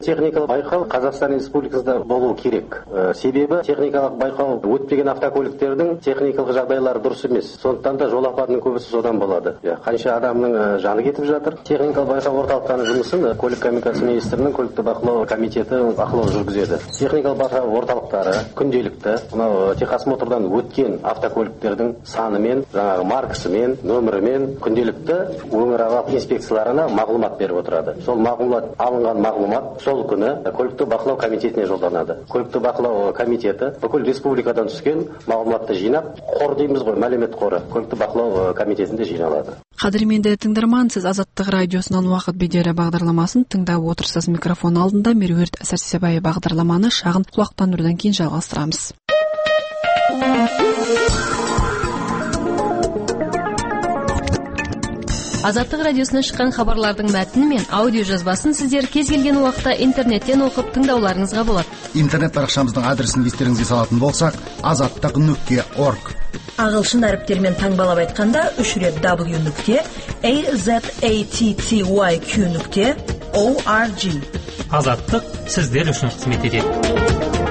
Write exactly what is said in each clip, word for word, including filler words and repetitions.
техникалық байқау Қазақстан Республикасында болу керек. Себебі техникалық байқау өтпеген автокөліктердің техникалық жағдайлары дұрыс емес. Сондықтан да жол апатының көбісі содан болады. Қанша адамның жаны кетіп жатыр. Техникалық байқау орталықтарының жұмысын көлік коммуникация министрінің көлікті бақылау комитеті бақылау жүргізеді. Техникалық байқау орталықтары күнделікті мынау техосмотрдан өткен автокөліктердің санымен, жаңағы маркасымен, нөмірімен күнделікті өңіраралық инспекцияларына мағлұмат беріп отырады. Сол мағлұмат алынған мағлұмат сол күні көлікті бақылау комитетіне жолданады. Көлікті бақылау комитеті бүкіл республикадан түскен мағлұматты жинап, қор дейміз ғой, мәлімет қоры көлікті бақылау комитетінде жиналады. Қадірменді тыңдарман, сіз Азаттық радиосынан уақыт бедері бағдарламасын тыңдап отырсыз. Микрофон алдында Меруерт Сәрсебай бағдарламаны шағын құлақтандырудан кейін жалғастырамыз. Азаттық радиосынан шыққан хабарлардың мәтіні мен аудио жазбасын сіздер кез келген уақытта интернеттен оқып тыңдауларыңызға болады. Интернет парақшамыздың адресін естеріңізге салатын болсақ, азаттық нүкте орг. Ағылшын әріптермен таңбалап айтқанда үш рет w нүкте azatty нүкте org. Азаттық сіздер үшін қызмет етеді.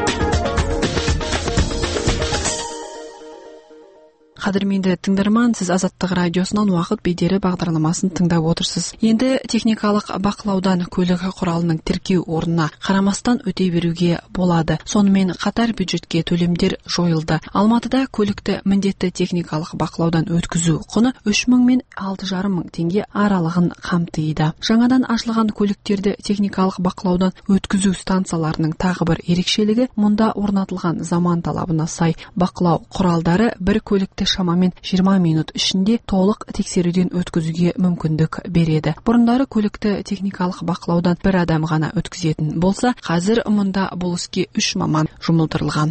Қадірменді тыңдарман, сіз Азаттық радиосынан уақыт бедері бағдарламасын тыңдап отырсыз. Енді техникалық бақылаудан көлік құралының тіркеу орнына қарамастан өте беруге болады. Сонымен қатар бюджетке төлемдер жойылды. Алматыда көлікті міндетті техникалық бақылаудан өткізу құны үш мың мен алты жарым мың теңге аралығын қамтиды. Жаңадан ашылған көліктерді техникалық бақылаудан өткізу станцияларының тағы бір ерекшелігі, мұнда орнатылған заман талабына сай бақылау құралдары бір көлікті шамамен жиырма минут ішінде толық тексеруден өткізуге мүмкіндік береді. Бұрындары көлікті техникалық бақылаудан бір адам ғана өткізетін болса, қазір мұнда бұл іске үш маман жұмылдырылған.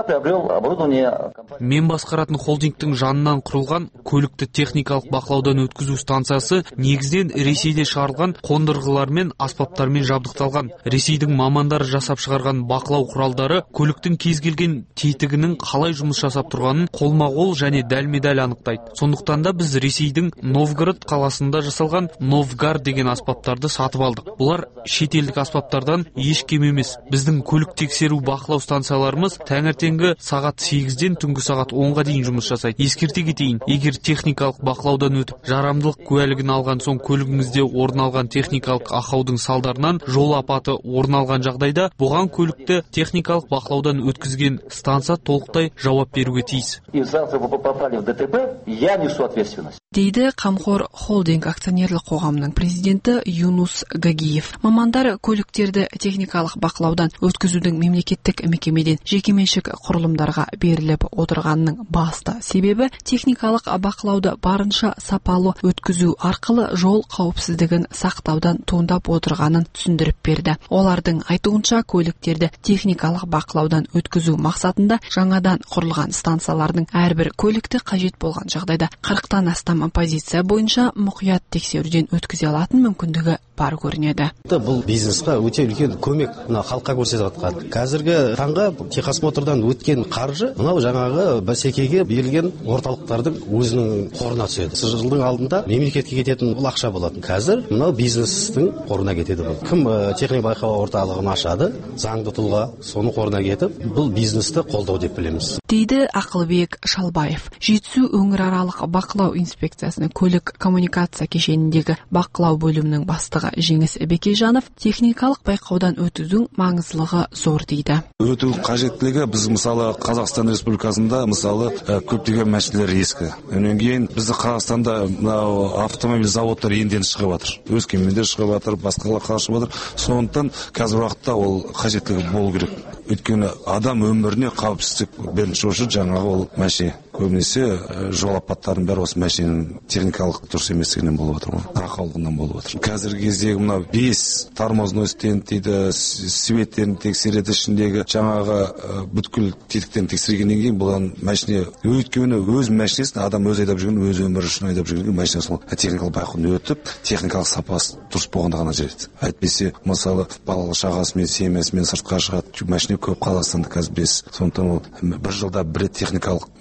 Мен басқаратын холдингтің жанынан құрылған көлікті техникалық бақылаудан өткізу станциясы негізінен Ресейде шығарылған қондырғылар мен аспаптармен жабдықталған. Ресейдің мамандары жасап шығарған бақылау құралдары көліктің кез келген тетігінің қалай жұмыс жасап тұрғанын қолма-қол және дәлме-дәл анықтайды. Сондықтан да біз Ресейдің Новгород қаласында жасалған Новгар деген аспаптарды сатып алдық. Бұлар шетелдік аспаптардан еш кем емес. Біздің көлік тексеру бақылау станцияларымыз таңертеңгі сағат сегізден түнгі сағат онға дейін жұмыс жасайды. Ескерте кетейін, егер техникалық бақылаудан өтіп, жарамдылық куәлігін алған соң көлігіңізде орын алған техникалық ақаудың салдарынан жол апаты орын алған жағдайда, бұған көлікті техникалық бақылаудан өткізген станция толықтай жауап беруге тиіс. попали в ДТП, я несу ответственность. Дейді Қамқор холдинг акционерлік қоғамының президенті Юнус Гагиев. Мамандар көліктерді техникалық бақылаудан өткізудің мемлекеттік мекемеден жекеменшік құрылымдарға беріліп отырғанның басты себебі техникалық бақылауды барынша сапалы өткізу арқылы жол қауіпсіздігін сақтаудан туындап отырғанын түсіндіріп берді. Олардың айтуынша көліктерді техникалық бақылаудан өткізу мақсатында жаңадан құрылған станциялардың әрбір көлікті қажет болған жағдайда қырықтан астам позиция бойынша мұқият тексеруден өткізе алатын мүмкіндігі бар көрінеді. Бұл бизнесқа өте үлкен көмек мына халыққа көрсетіп жатқан. Қазіргі таңға техосмотрдан өткен қаржы мынау жаңағы бәсекеге берілген орталықтардың өзінің қорына түседі. Жылдың алдында мемлекетке кететін бұл ақша болатын. Қазір мынау бизнестің қорына кетеді бұл. Кім техник байқау орталығын ашады, заңды тұлға соның қорына кетіп, бұл бизнесті қолдау деп білеміз. Дейді Ақылбек Шалбаев. Жетісу өңіраралық бақылау инспекциясының көлік коммуникация кешеніндегі бақылау бөлімінің бастығы Жеңіс Бекежанов техникалық байқаудан өтудің маңыздылығы зор дейді. Өту қажеттілігі біз мысалы Қазақстан Республикасында мысалы көптеген мәселелер ескі. Онан кейін бізді Қазақстанда мынау автомобиль заводтары енден шығып жатыр. Өскеменде шығып жатыр, басқа қалада шығып жатыр. Сондықтан қазір уақытта ол қажеттілігі болу керек. Өйткені адам өміріне қауіпсіздік бірінші үшін жаңағы ол мәшине. Көбінесе жол апаттарының бәрі осы мәшиненің техникалық дұрыс еместігінен болып отыр ғой, ақаулығынан болып отыр. Қазіргі кездегі мына бес тормозной стенд дейді, светтерін тексереді, ішіндегі жаңағы бүткіл тетіктерін тексергеннен кейін бұған мәшине өйткені өз мәшинесін адам өз айдап жүрген, өз өмірі үшін айдап жүрген мәшине сол техникалық байқаудан өтіп, техникалық сапасы дұрыс болғанда ғана жүреді. Әйтпесе мысалы балалы шағасымен, семьясымен сыртқа шығады, мәшине көп Қазақстанда қазір бес. Сондықтан ол бір жылда бір техникалық мәшинесін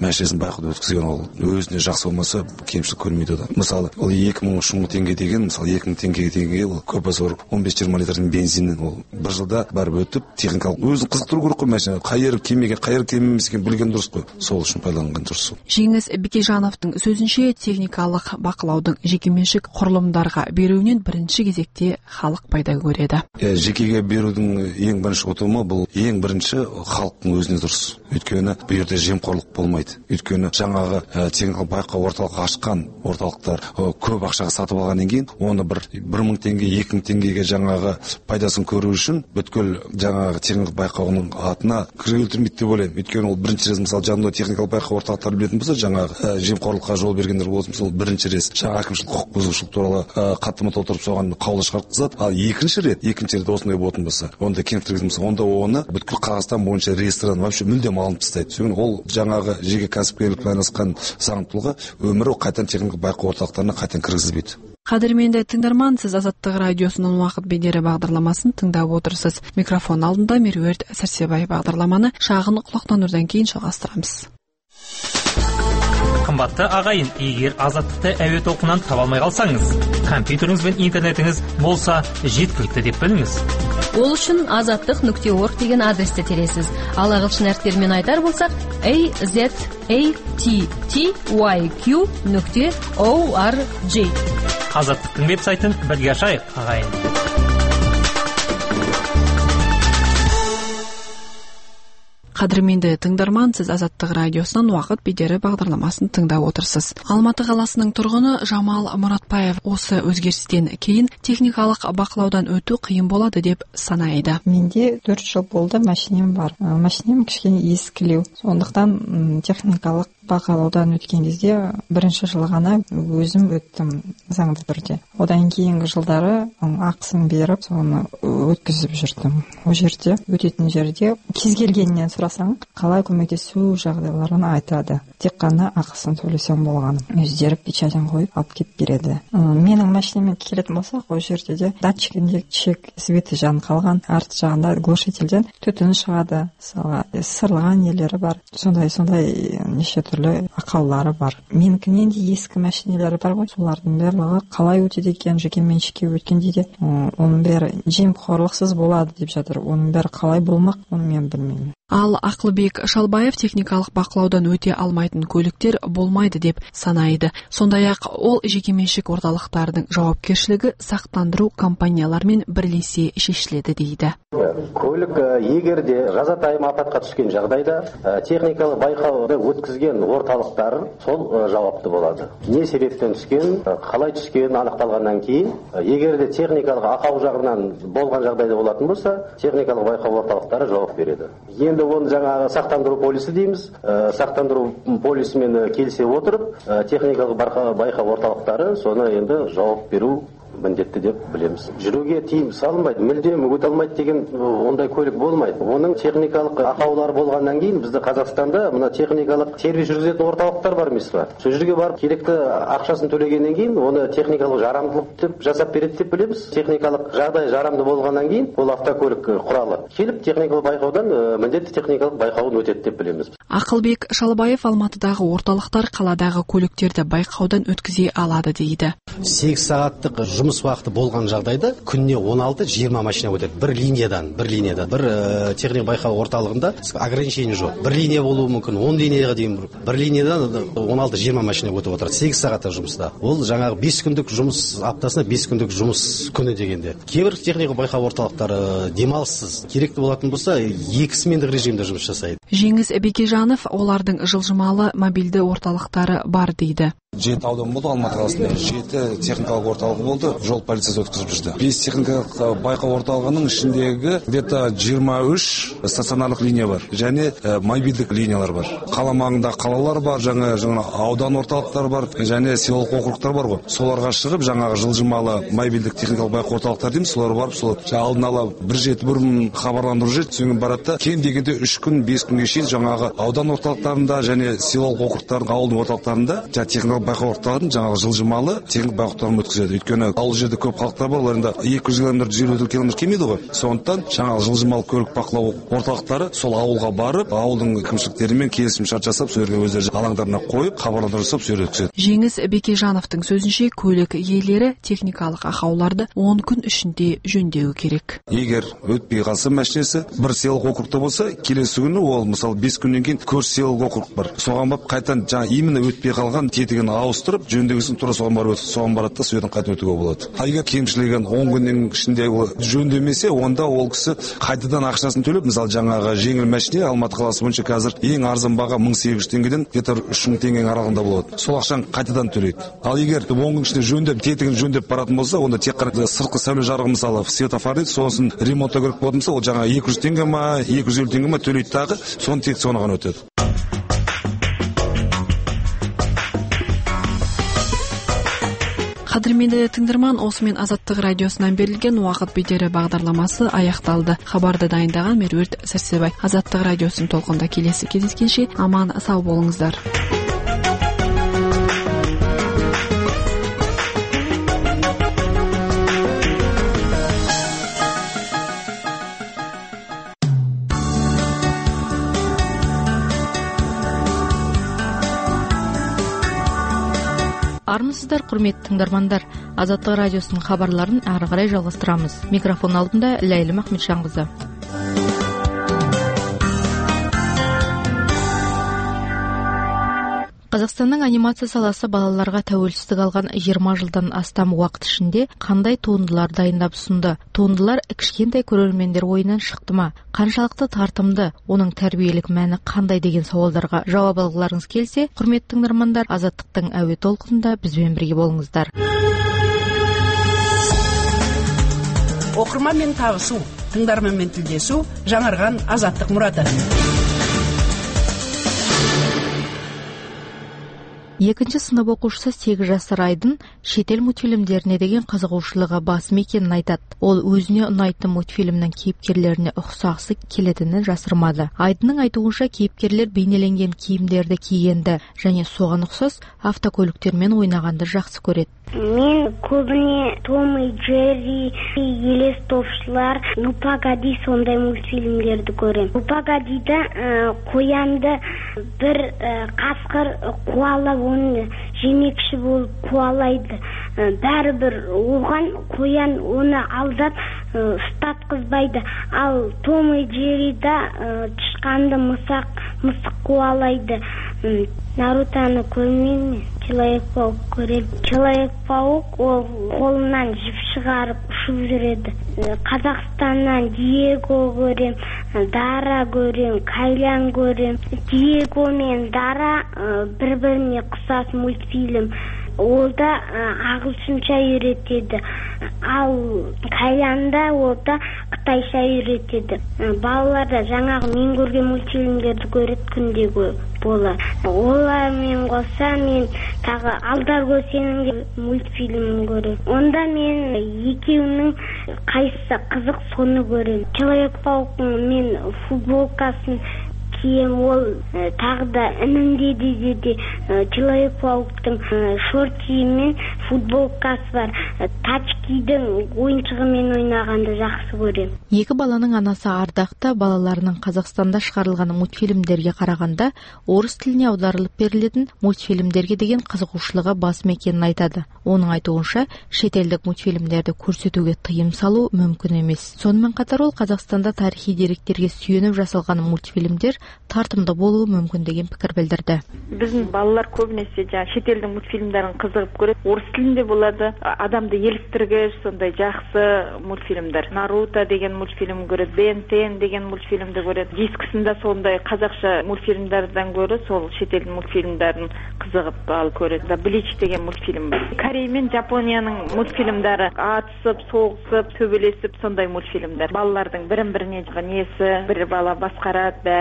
байқауды өткізген ол өзіне жақсы болмаса кемшілік көрмейді одан. Мысалы ол екі мың үш мың теңге деген, мысалы екі мың теңгеге теңге ол көп болса он бес жиырма литрдің бензинін ол бір жылда барып өтіп техникалық өзін қызықтыру керек қой. Машина қай жері кемеге қай жері кемемес екенін білген дұрыс қой. Сол үшін пайдаланған дұрыс. Жеңіс Бекежановтың сөзінше техникалық бақылаудың жекеменшік құрылымдарға беруінен бірінші кезекте халық пайда көреді. Е, жекеге берудің ең бірінші ұтымы бұл ең бірінші халықтың өзіне дұрыс. Өйткені бұл жерде жемқорлық болмайды. Өйткені жаңағы ә, техникалық байқау орталық ашқан орталықтар ә, көп ақшаға сатып алғаннан кейін оны бір бір мың теңге екі мың теңгеге жаңағы пайдасын көру үшін бүткіл жаңағы техникалық байқауының атына кіре өлтірмейді деп ойлаймын. Өйткені ол бірінші рет мысалы жанында техникалық байқау орталықтары білетін болса, жаңағы ә, жемқорлыққа жол бергендер болса, мысалы бірінші рет жаңа әкімшілік құқық бұзушылық туралы ә, хаттама толтырып соған қаулы шығартқызады. Ал екінші рет екінші рет осындай болатын болса, онда кемтірген болса, онда оны бүткіл Қазақстан бойынша реестрдан вообще мүлдем алынып тастайды. Соны ол жаңағы жеке кәсіпкерлікпен айналысқан заңды тұлға өмірі қайтадан техникалық байқау орталықтарына қайтадан кіргізілмейді. Қадірменді тыңдарман, сіз Азаттық радиосының уақыт бедері бағдарламасын тыңдап отырсыз. Микрофон алдында Меруерт Сәрсебай. Бағдарламаны шағын құлақтанудан кейін жалғастырамыз. Қымбатты ағайын, егер Азаттықты әуе толқынынан таба алмай қалсаңыз, компьютеріңіз бен интернетіңіз болса жеткілікті деп біліңіз. Ол үшін азаттық нүкте орг деген адресті тересіз. Ал ағылшын әріптерімен айтар болсақ a z a t t y q нүкте org. Азаттықтың веб-сайтын бірге ашайық, ағайын. Қадірменді тыңдарман, сіз Азаттық радиосынан уақыт бедері бағдарламасын тыңдап отырсыз. Алматы қаласының тұрғыны Жамал Мұратбаев осы өзгерістен кейін техникалық бақылаудан өту қиын болады деп санайды. Менде төрт жыл болды машинем бар. Машинем кішкене ескілеу. Сондықтан техникалық бақылаудан өткен кезде бірінші жылы ғана өзім өттім заңды түрде. Одан кейінгі жылдары ақысын беріп, соны өткізіп жүрдім. Ол жерде өтетін жерде кез келгеннен сұрасаң, қалай көмектесу жағдайларын айтады. Тек қана ақысын төлесем болғаны. Өздері печатен қойып алып кеп береді. Менің машинемен келетін болсақ, ол жерде де датчигінде чек светі жанып қалған, арт жағында глушительден түтін шығады. Сырлаған нелері бар. Сондай-сондай неше түрлі ақаулары бар. Менікінен де ескі машинелері бар ғой. Солардың барлығы қалай өтеді екен, жеке меншікке өткенде де оның бәрі жемқорлықсыз болады деп жатыр. Оның бәрі қалай болмақ, оны мен білмеймін. Ал Ақылбек Шалбаев техникалық бақылаудан өте алмайтын көліктер болмайды деп санайды. Сондай-ақ ол жекеменшік орталықтардың жауапкершілігі сақтандыру компаниялармен бірлесе шешіледі дейді. Көлік егер де жазатайым апатқа түскен жағдайда техникалық байқауды өткізген орталықтар сол жауапты болады. Не себептен түскен, қалай түскен анықталғаннан кейін, егер де техникалық ақау жағынан болған жағдайда болатын болса, техникалық байқау орталықтары жауап береді. Енді оны жаңағы сақтандыру полисі дейміз. Сақтандыру полисімен келісе отырып, техникалық байқау орталықтары соны енді жауап беру міндетті деп білеміз. Жүруге тиым салынбайды, мүлдем өте алмайды деген ондай көлік болмайды. Оның техникалық ақаулары болғаннан кейін бізді Қазақстанда мына техникалық сервис жүргізетін орталықтар бар емес пе? Сол жерге барып керекті ақшасын төлегеннен кейін оны техникалық жарамдылық деп жасап береді деп білеміз. Техникалық жағдай жарамды болғаннан кейін ол автокөлік құралы келіп техникалық байқаудан міндетті техникалық байқауын өтеді деп білеміз. Ақылбек Шалбаев Алматыдағы орталықтар қаладағы көліктерді байқаудан өткізе алады дейді. сегіз сағаттық жұмыс уақыты болған жағдайда күніне он алты жиырма машина өтеді. Бір линиядан, бір линиядан. Бір ә, техник байқау орталығында ограничение жоқ. Бір линия болуы мүмкін, он линияға дейін. Бір линиядан он алты жиырма машина өтіп отырады. сегіз сағаттық жұмыста. Ол жаңағы бес күндік жұмыс аптасына бес күндік жұмыс күні дегенде. Кейбір техник байқау орталықтары демалыссыз. Керекті болатын болса, екі смендік режимде жұмыс жасайды. Жеңіс Бекежанов олардың жылжымалы мобильді орталықтары бар дейді. Жеті аудан болды Алматы қаласында. Жеті техникалық орталығы болды. Жол полициясы өткізіп жүрді. Бес техникалық байқау орталығының ішіндегі где-то жиырма үш стационарлық линия бар. Және ә, мобильдік линиялар бар. Қала маңында қалалар бар, жаңа жаңа аудан орталықтары бар, және селолық округтар бар ғой. Соларға шығып, жаңағы жылжымалы мобильдік техникалық байқау орталықтар дейміз, солар барып, сол алдын ала бір жеті бұрын хабарландыру жүреді. Соңын барады. Кем дегенде үш күн, бес күнге шейін жаңағы аудан орталықтарында және селолық округтардың ауылдың орталықтарында техникалық байқаулықтарын жаңағы жылжымалы техникалық байқаулықтарын өткізеді. Өйткені ауыл жерде көп халықтар бар, олар енді екі жүз километр, жүз елу километр келмейді ғой. Сондықтан жаңағы жылжымалы көлік бақылау орталықтары сол ауылға барып, ауылдың әкімшіліктерімен келісім шарт жасап, сол жерге өздері алаңдарына қойып, хабарландырып жасап, сол жерге өткізеді. Жеңіс Бекежановтың сөзінше, көлік иелері техникалық ақауларды он күн ішінде жөндеуі керек. Егер өтпей қалса машинесі бір селолық округта болса, келесі күні ол мысалы бес күннен кейін көрші селолық округ бар. Соған барып қайтадан жаңа именно өтпей қалған тетігін ауыстырып, жөндегісін тура соған барып өтіп, соған барады да содан қайтып өтуге болады. А егер кемшілігі он күннің ішінде жөндемесе, онда ол кісі қайтадан ақшасын төлеп, мысалы жаңағы жеңіл машине Алматы қаласы бойынша қазір ең арзан баға мың сегіз жүз теңгеден где-то үш мың теңгенің аралығында болады. Сол ақшаны қайтадан төлейді. Ал егер он күн ішінде жөндеп, тетігін жөндеп баратын болса, онда тек қана сыртқы сәуле жарығы, мысалы светофор дейді, сосын ремонтта керек болатын болса, ол жаңа екі жүз теңге ма, екі жүз елу теңге ма төлейді дағы, соны тек соны ғана өтеді. Қадірменді тыңдарман, осымен Азаттық радиосынан берілген уақыт бедері бағдарламасы аяқталды. Хабарды дайындаған Меруерт Сәрсебай. Азаттық радиосын толқында келесі кездескенше аман сау болыңыздар. Армысыздар, құрметті тыңдармандар. Азаттық радиосының хабарларын ары қарай жалғастырамыз. Микрофон алдында Ләйлі Махметжанқызы. Қазақстанның анимация саласы балаларға тәуелсіздік алған жиырма жылдан астам уақыт ішінде қандай туындылар дайындап ұсынды? Туындылар кішкентай көрермендер ойынан шықты ма? Қаншалықты тартымды? Оның тәрбиелік мәні қандай деген сауалдарға жауап алғыларыңыз келсе, құрметті тыңдармандар, Азаттықтың әуе толқынында бізбен бірге болыңыздар. Оқырманмен табысу, тыңдарманмен тілдесу, жаңарған Азаттық мұраты. Екінші сынып оқушысы сегіз жасар Айдын шетел мультфильмдеріне деген қызығушылығы басым екенін айтады. Ол өзіне ұнайтын мультфильмнің кейіпкерлеріне ұқсағысы келетінін жасырмады. Айдынның айтуынша кейіпкерлер бейнеленген киімдерді кигенді және соған ұқсас автокөліктермен ойнағанды жақсы көреді. Мен көбіне Том и Джерри, Елес топшылар, Ну погоди сондай мультфильмдерді көрем. Ну погодида қоянды бір қасқыр қуалап оны жемекші болып қуалайды. Бәрібір оған қоян оны алдап ұстатқызбайды. Ал Том и Джеррида тышқанды мысық мысық қуалайды. Нарутаны көрмеймін, Человек-паук көрем. Человек-паук ол қолынан жіп шығарып ұшып жүреді. Қазақстаннан Диего көрем, Дара көрем, Кайлян көрем. Диего мен Дара бір-біріне ұқсас мультфильм. Ол да ағылшынша үйретеді. Ал Кайланда ол да қытайша үйретеді. Балалар да жаңағы мен көрген мультфильмдерді көреді күнде болады. Олармен қоса мен тағы Алдар Көсенің мультфильмін көрем. Онда мен екеуінің қайсысы қызық соны көрем. Человек-пауктың мен футболкасын кием, ол тағы да інімде де Человек-пауктың шорти мен футболкасы бар. Тачкидің ойыншығымен ойнағанды жақсы көрем. Екі баланың анасы Ардақты балаларының Қазақстанда шығарылған мультфильмдерге қарағанда орыс тіліне аударылып берілетін мультфильмдерге деген қызығушылығы басым екенін айтады. Оның айтуынша, шетелдік мультфильмдерді көрсетуге тыйым салу мүмкін емес. Сонымен қатар ол Қазақстанда тарихи деректерге сүйеніп жасалған мультфильмдер тартымды болуы мүмкін деген пікір білдірді. Біздің балалар көбінесе шетелдің мультфильмдерін қызығып көреді. Орыс тілінде болады, адамды еліктіргіш, сондай жақсы мультфильмдер. Наруто деген мультфильм көреді, Бен тен деген мультфильмді көреді. Дискісінде сондай қазақша мультфильмдерден көрі, сол шетелдің мультфильмдерін қызығып алып көреді. Блич деген мультфильм бар. Корей мен Жапонияның мультфильмдері атысып, соғысып, төбелесіп, сондай мультфильмдер. Балалардың бірін-біріне несі, бір бала басқарады, бәрін соны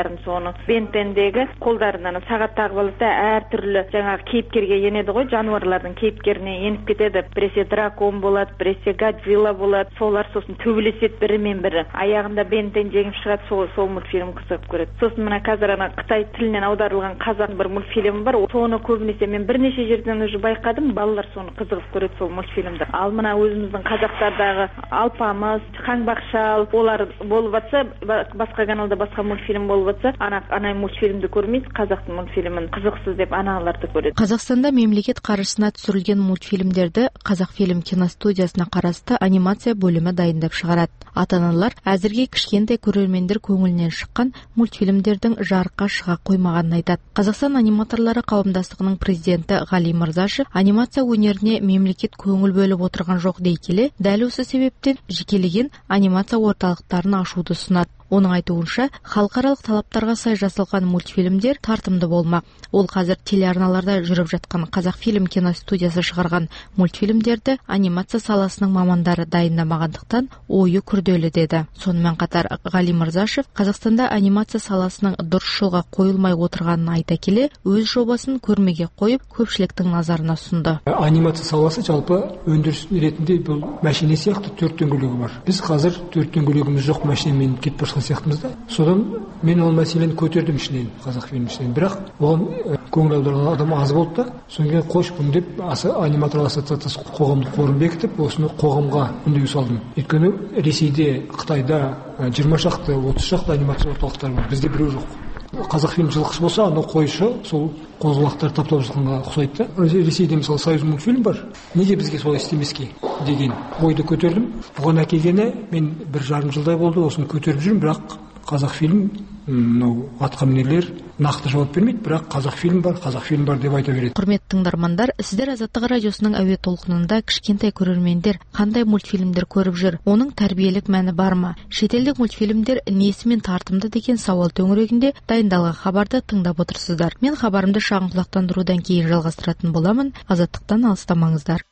соны бентендегі қолдарынан сағат тағып алады да әртүрлі жаңағы кейіпкерге енеді ғой, жануарлардың кейіпкеріне еніп кетеді. Біресе дракон болады, біресе Годзилла болады. Солар сосын төбелеседі бірімен бірі. Аяғында бентен жеңіп шығады, сол сол мультфильм қызығып көреді. Сосын мына қазір ана Қытай тілінен аударылған қазақ бір мультфильм бар. Соны көбінесе мен бірнеше жерден уже байқадым, балалар соны қызығып көреді сол мультфильмді. Ал мына өзіміздің қазақтардағы Алпамыс, Қаңбақшал, олар болып жатса, басқа каналда басқа мультфильм болып жатса, ана ана мультфильмді көрмейді, қазақтың мультфильмін қызықсыз деп аналарды көреді. Қазақстанда мемлекет қаржысына түсірілген мультфильмдерді Қазақфильм киностудиясына қарасты анимация бөлімі дайындап шығарады. Ата-аналар әзірге кішкентай көрермендер көңілінен шыққан мультфильмдердің жарыққа шыға қоймағанын айтады. Қазақстан аниматорлары қауымдастығының президенті Ғали Мырзашев анимация өнеріне мемлекет көңіл бөліп отырған жоқ дей келе, дәл осы себептен жекелеген анимация орталықтарын ашуды ұсынады. Оның айтуынша, халықаралық талаптарға сай жасалған мультфильмдер тартымды болмақ. Ол қазір телеарналарда жүріп жатқан Қазақфильм киностудиясы шығарған мультфильмдерді анимация саласының мамандары дайындамағандықтан ойы күрделі деді. Сонымен қатар Ғали Мырзашев Қазақстанда анимация саласының дұрыс жолға қойылмай отырғанын айта келе, өз жобасын көрмеге қойып, көпшіліктің назарына ұсынды. Анимация саласы жалпы өндіріс ретінде бұл машине сияқты төрт дөңгелегі бар. Біз қазір төрт дөңгелегіміз жоқ машинамен кетіп бара сияқтымыз да. Содан мен ол мәселені көтердім ішінен, Қазақфильм ішінен. Бірақ оған көңіл аударған адам аз болды да. Содан кейін қош бұны деп аниматорлар ассоциациясы қоғамдық қорын бекітіп, осыны қоғамға үндеу салдым. Өйткені Ресейде, Қытайда жиырма шақты, отыз шақты анимация орталықтары бар. Бізде біреу жоқ. Қазақфильм жылқышы болса, анау қойшы сол қозғалақтар таптап жатқанға ұқсайды да. Ресейде мысалы Союз мультфильм бар. Неге бізге солай істемеске деген ойды көтердім. Бұған әкелгені мен бір жарым жылдай болды осыны көтеріп жүрмін, бірақ Қазақфильм мынау атқамінерлер нақты жауап бермейді, бірақ Қазақфильм бар, Қазақфильм бар деп айта береді. Құрметті тыңдармандар, сіздер Азаттық радиосының әуе толқынында кішкентай көрермендер қандай мультфильмдер көріп жүр, оның тәрбиелік мәні бар ма? Шетелдік мультфильмдер несімен тартымды деген сауал төңірегінде дайындалған хабарды тыңдап отырсыздар. Мен хабарымды шағын құлақтандырудан кейін жалғастыратын боламын. Азаттықтан алыстамаңыздар.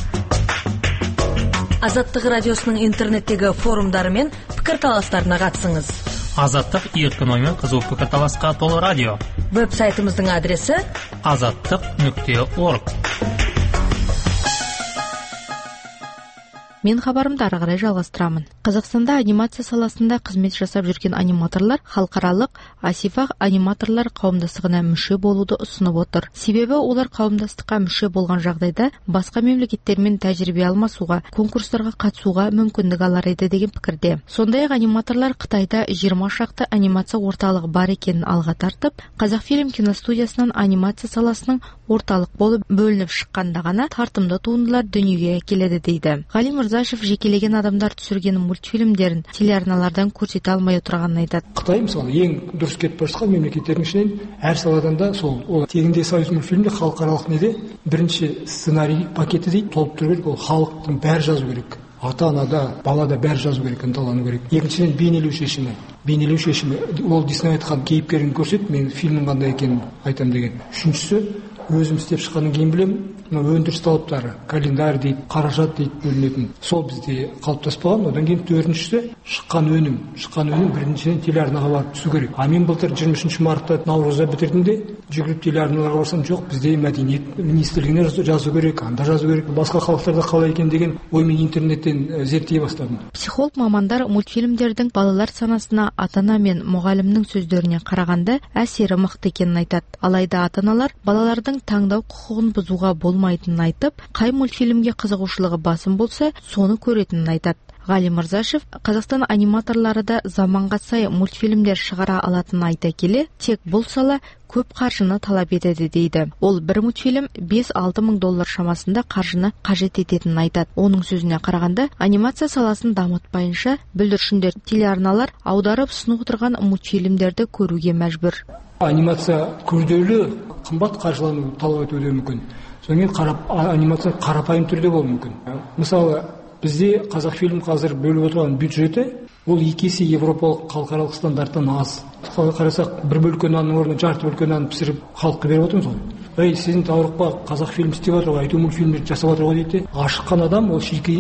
Азаттық радиосының интернеттегі форумдары мен пікірталастарына қатысыңыз. Азаттық еркін оймен қызу пікірталасқа толы радио. Веб-сайтымыздың адресі азаттық нүкте орг. Мен хабарымды ары қарай жалғастырамын. Қазақстанда анимация саласында қызмет жасап жүрген аниматорлар халықаралық Асифах аниматорлар қауымдастығына мүше болуды ұсынып отыр. Себебі олар қауымдастыққа мүше болған жағдайда басқа мемлекеттермен тәжірибе алмасуға, конкурстарға қатысуға мүмкіндік алар еді деген пікірде. Сондай-ақ аниматорлар Қытайда жиырма шақты анимация орталығы бар екенін алға тартып, Қазақфильм киностудиясынан анимация саласының орталық болып бөлініп шыққанда ғана тартымды туындылар дүниеге келеді дейді. Ғали Мырзашев жекелеген адамдар түсірген мультфильмдерін телеарналардан көрсете алмай отырғанын айтады. Қытай мысалы ең дұрыс кетіп бара жатқан мемлекеттердің ішінен әр саладан да сол ол тегінде Союз мультфильмде халықаралық неде бірінші сценарий пакеті дейді, толып тұру керек, ол халықтың бәрі жазу керек. Ата-анада, балада бәрі жазу керек, ынталану керек. Екіншіден бейнелеу шешімі. Бейнелеу шешімі ол Дисней айтқан кейіпкерін көрсет, мен фильмнің қандай екенін айтам деген. Үшіншісі өзім істеп шыққаннан кейін білемін, өндіріс талаптары, календарь дейді, қаражат дейді бөлінетін. Сол бізде қалыптаспаған. Одан кейін төртіншісі шыққан өнім. Шыққан өнім біріншіден телеарнаға барып түсу керек. А мен былтыр жиырма үшінші мартта Наурызда бітірдім де, жүгіріп телеарналарға барсам, жоқ, бізде мәдениет министрлігіне жазу керек, анда жазу керек, басқа халықтарда қалай екен деген оймен интернеттен зерттей бастадым. Психолог мамандар мультфильмдердің балалар санасына ата-ана мен мұғалімнің сөздеріне қарағанда әсері мықты екенін айтады. Алайда ата-аналар балалардың таңдау құқығын бұзуға болмайтынын айтып, қай мультфильмге қызығушылығы басым болса, соны көретінін айтады. Ғали Мырзашев Қазақстан аниматорлары да заманға сай мультфильмдер шығара алатынын айта келе, тек бұл сала көп қаржыны талап етеді дейді. Ол бір мультфильм бес-алты мың доллар шамасында қаржыны қажет ететінін айтады. Оның сөзіне қарағанда, анимация саласын дамытпайынша бүлдіршіндер телеарналар аударып ұсынып отырған мультфильмдерді көруге мәжбүр. Анимация күрделі, қымбат қаржылану талап етуі мүмкін. Содан кейін анимация қарапайым түрде болуы мүмкін. Мысалы, бізде Қазақфильм қазір бөліп отырған бюджеті ол екі есе европалық халықаралық стандарттан аз. Қарасақ, бір бөлке нанның орнына жарты бөлке нан пісіріп халыққа беріп отырмыз ғой. Ей, сіздің тауырыққа Қазақфильм істеп жатыр ғой, айту мультфильмдер жасап жатыр ғой дейді. Ашыққан адам ол шикі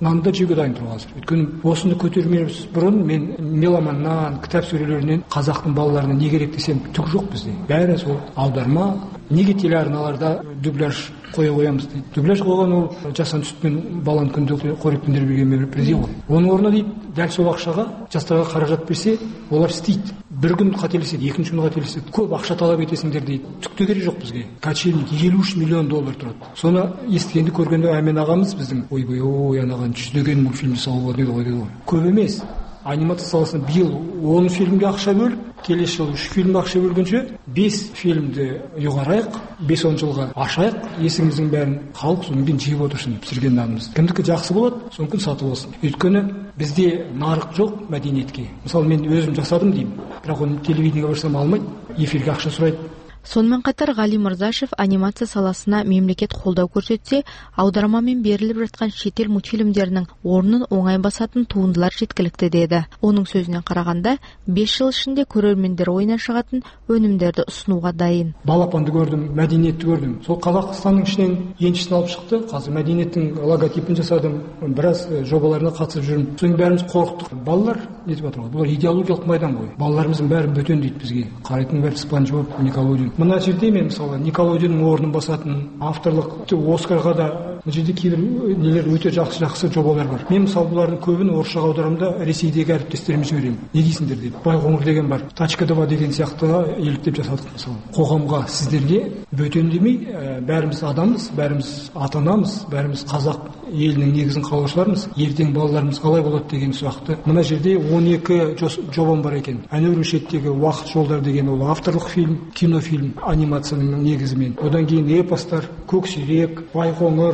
нанды да жеуге дайын тұр қазір. Өйткені осыны көтермес бұрын мен меломаннан, кітап сөрелерінен қазақтың балаларына не керек десем түк жоқ бізде. Бәрі сол аударма. Неге телеарналарда дубляж қоя қоямыз дейді. Дубляж қойған ол жасан сүтпен баланы күнде қоректендіріп берген бірдей ғой. Оның орнына дейді, дәл сол ақшаға жастарға қаражат берсе, олар істейді. Бір күн қателеседі, екінші күн қателеседі. Көп ақша талап етесіңдер дейді. Түк те керек жоқ бізге. Качельник елу үш миллион доллар тұрады. Соны естігенде көргенде Әмен ағамыз біздің ойбай ой анаған жүздеген мультфильм салуға деді ғой деді ғой. Көп емес. Анимация саласына биыл он фильмге ақша бөліп, келесі жылы үш фильмге ақша бөлгенше бес фильмді ұйғарайық, бес он жылға ашайық, есігіміздің бәрін халық сонымен жеп отырсын пісірген нанымыз. Кімдікі жақсы болады, сонымен сатып алсын. Өйткені бізде нарық жоқ мәдениетке. Мысалы мен өзім жасадым деймін, бірақ оны телевидениеге барсам алмайды, эфирге ақша сұрайды. Сонымен қатар Ғали Мырзашев анимация саласына мемлекет қолдау көрсетсе, аудармамен беріліп жатқан шетел мультфильмдерінің орнын оңай басатын туындылар жеткілікті деді. Оның сөзіне қарағанда, бес жыл ішінде көрермендер ойынан шығатын өнімдерді ұсынуға дайын. Балапанды көрдім, мәдениетті көрдім. Сол Қазақстанның ішінен еншісін алып шықты. Қазір мәдениеттің логотипін жасадым, біраз жобаларына қатысып жүрмін. Соның бәріміз қорықтық. Балалар не деп жатыр ғой? Бұлар идеологиялық майдан ғой. Балаларымыздың бәрі бөтен дейді бізге. Қарайтын бәрі Спанч Боб, Николодион. Мына жерде мен мысалы Николодионың орнын басатын авторлық Оскарға да мына жерде кейбір нелер өте жақсы-жақсы жобалар бар. Мен мысалы бұлардың көбін орысшаға аударамда Ресейдегі әріптестеріме жіберемін. Не дейсіңдер деп. Байқоңыр деген бар. Тачка два деген сияқты еліктеп жасадық мысалы. Қоғамға сіздерге бөтен демей, бәріміз адамбыз, бәріміз ата-анамыз, бәріміз қазақ елінің негізін қалаушылармыз. Ертең балаларымыз қалай болады деген сұрақты. Мына жерде он екі жобам бар екен. Әнеуір шеттегі уақыт жолдар деген ол авторлық фильм, кинофильм, анимацияның негізімен. Одан кейін эпостар, Көксерек, Байқоңыр,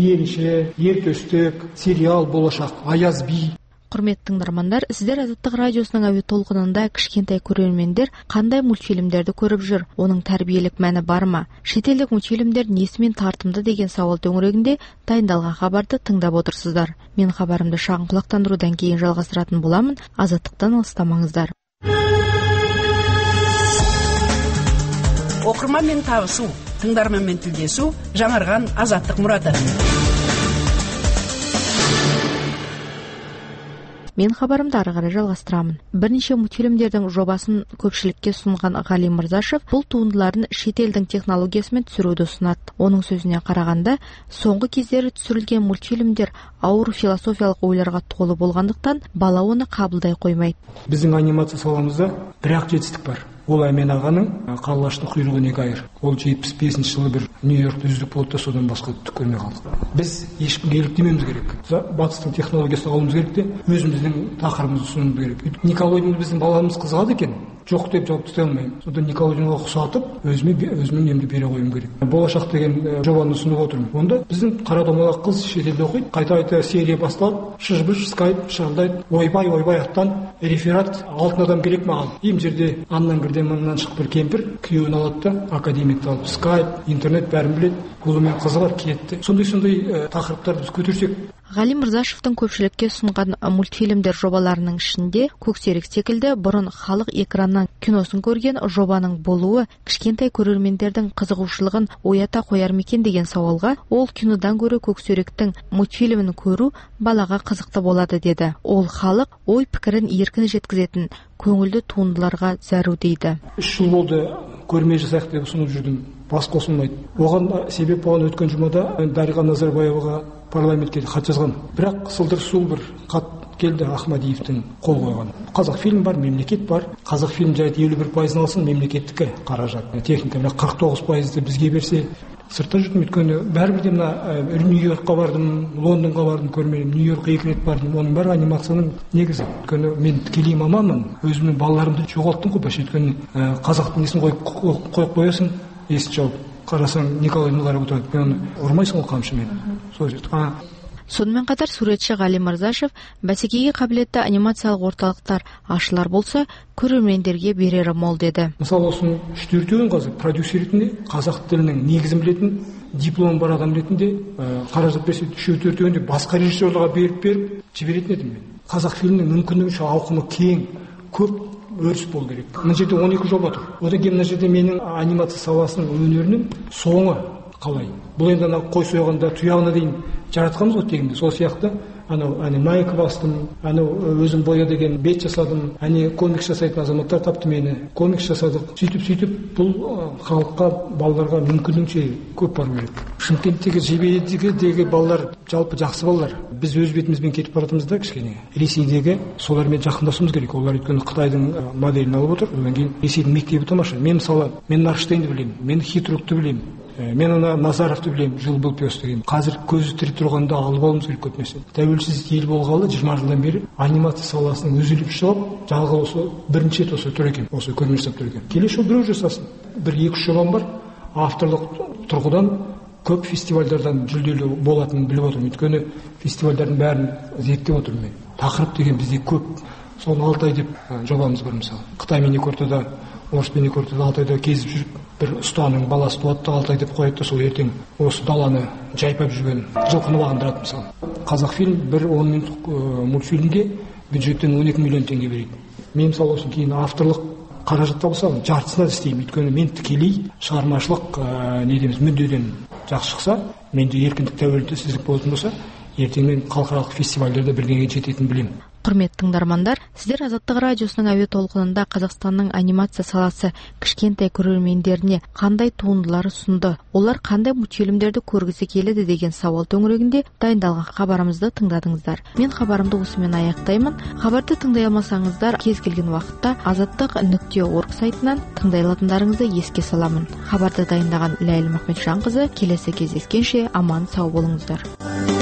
Елші, Ертөстік, сериал Болашақ, Аяз би. Құрметті тыңдармандар, сіздер Азаттық радиосының әуе толқынында кішкентай көрермендер қандай мультфильмдерді көріп жүр? Оның тәрбиелік мәні бар ма? Шетелдік мультфильмдер несімен тартымды деген сауал төңірегінде дайындалған хабарды тыңдап отырсыздар. Мен хабарымды шағын құлақтандырудан кейін жалғастыратын боламын. Азаттықтан алыстамаңыздар. Оқырманмен табысу, тыңдарманмен тілдесу, жаңарған Азаттық мұраты. Мен хабарымды ары қарай жалғастырамын. Бірнеше мультфильмдердің жобасын көпшілікке ұсынған Ғали Мырзашев бұл туындыларын шетелдің технологиясымен түсіруді ұсынады. Оның сөзіне қарағанда, соңғы кездері түсірілген мультфильмдер ауыр философиялық ойларға толы болғандықтан бала оны қабылдай қоймайды. Біздің анимация саламызда бір-ақ жетістік бар. Ол Әмен ағаның қалаштың құйрығы не қайыр. Ол жетпіс бесінші жылы бір Нью-Йоркта үздік болды да содан басқа түк көрмей қалдық. Біз ешкімге еліктемеуіміз керек. Батыстың технологиясын алуымыз керек те өзіміздің тақырыбымызды ұсынуымыз керек. Николодион біздің баламыз қызығады екен. Жоқ деп жауап түсе алмаймын. Содан Николодионға ұқсатып, өзіме өзімнің немді бере қоюым керек. Болашақ деген жобаны ұсынып отырмын. Онда біздің қара домалақ қыз шетелде оқиды. Қайта-қайта серия басталып, шыжбыш, скайп, шырылдайды. Ойбай, ойбай аттан реферат алтын адам керек маған. Ем жерде аннан бірден мыңнан шығып бір кемпір күйеуін алады да академикті алып скайп, интернет бәрін біледі. Ұлымен қызы бар кетті. Сондай-сондай тақырыптарды біз көтерсек. Ғали Мырзашевтың көпшілікке ұсынған мультфильмдер жобаларының ішінде Көксерек секілді бұрын халық экраннан киносын көрген жобаның болуы кішкентай көрермендердің қызығушылығын оята қояр мекен деген сауалға ол кинодан гөрі Көксеректің мультфильмін көру балаға қызықты болады деді. Ол халық ой пікірін еркін жеткізетін көңілді туындыларға зәру дейді. Үш жыл болды көрме жасайық деп ұсынып жүрдім. Бас қосылмайды. Оған себеп болған өткен жұмада Дариға Назарбаеваға парламентке хат жазған. Бірақ сылдыр сул бір хат келді Ахмадиевтің қол қойған. Қазақ фильм бар, мемлекет бар. Қазақ фильм жайды елу бір пайызын алсын, мемлекеттікі қаражат. Техника қырық тоғыз пайызды бізге берсе, сыртта жүрдім. Өйткені бәрібір де мына Нью-Йоркқа бардым, Лондонға бардым, көрмедім. Нью-Йоркқа екі рет бардым. Оның бәрі анимацияның негізі. Өйткені мен тікелей маманмын. Өзімнің балаларымды жоғалттым ғой, бәші. Өйткені қазақтың несін қойып қоясың, есі жауып. Қарасаң Николайдың қарап отырады. Мен ұрмайсың ол қамшымен. Сол жерде. Сонымен қатар суретші Ғали Мырзашев бәсекеге қабілетті анимациялық орталықтар ашылар болса, көрермендерге берері мол деді. Мысалы осының үш төртеуін қазір продюсер ретінде қазақ тілінің негізін білетін, диплом бар адам ретінде қаражат берсе үш төртеуін де басқа режиссерларға беріп беріп жіберетін едім мен. Қазақ фильмінің мүмкіндігінше ауқымы кең, көп өріс болу керек. Мына жерде он екі жоба тұр. Одан кейін мына жерде менің анимация саласының өнерінің соңы қалай. Бұл енді ана қой сойғанда тұяғына дейін жаратқанбыз ғой тегінде. Сол сияқты анау әне майка бастым, анау өзім боя деген бет жасадым, әне комикс жасайтын азаматтар тапты мені, комикс жасадық. Сөйтіп сөйтіп бұл халыққа, балаларға мүмкіндігінше көп бару керек. Шымкенттегі жебедегі балалар жалпы жақсы балалар. Біз өз бетімізбен кетіп баратырмыз да кішкене. Ресейдегі солармен жақындасуымыз керек. Олар өйткені Қытайдың моделін алып отыр. Одан кейін Ресейдің мектебі тамаша. Мен мысалы, мен Нарштейнді білемін, мен Хитрукты білемін. Мен ана Назаровты білемін, Жыл-Бұл Пес деген. Қазір көзі тірі тұрғанда алып алуымыз керек көп нәрсе. Тәуелсіз ел болғалы жиырма жылдан бері анимация саласының үзіліп шығып, жалғыз осы бірінші рет осы тұр екен, осы көрме жасап тұр екен. Келесі жолы біреу жасасын. Бір екі-үш жобам бар. Авторлық тұрғыдан көп фестивальдардан жүлделі болатынын біліп отырмын. Өйткені фестивальдардың бәрін зерттеп отырмын мен. Тақырып деген бізде көп. Соны Алтай деп жобамыз бар мысалы. Қытаймен екі ортада, орыспен екі ортада Алтайда кезіп жүріп, бір ұстаның баласы туады да Алтай деп қояды да, сол ертең осы даланы жайпап жүрген жылқыны бағындырады мысалы. Қазақфильм бір он минуттық мультфильмге бюджеттен он екі миллион теңге береді. Мен мысалы осын кейін авторлық қаражат табылса, жартысына істеймін. Өйткені мен тікелей шығармашылық не дейміз мүддеден жақсы шықса, менде еркіндік, тәуелсіздік болатын болса, ертең мен халықаралық фестивальдерде бірдеңеге жететінін білемін. Құрметті тыңдармандар, сіздер Азаттық радиосының әуе толқынында Қазақстанның анимация саласы кішкентай көрермендеріне қандай туындылар ұсынды, олар қандай мультфильмдерді көргісі келеді деген сауал төңірегінде дайындалған хабарымызды тыңдадыңыздар. Мен хабарымды осымен аяқтаймын. Хабарды тыңдай алмасаңыздар, кез келген уақытта азаттық нүкте орг сайтынан тыңдай алатындарыңызды еске саламын. Хабарды дайындаған Ләйлім Ахметжанқызы, келесі кездескенше аман сау болыңыздар.